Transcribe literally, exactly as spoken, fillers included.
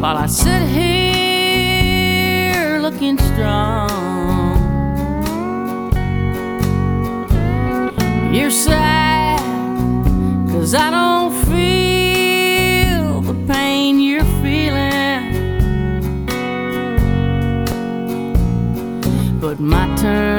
while I sit here looking strong. You're sad 'cause I don't feel the pain you're feeling, but my turn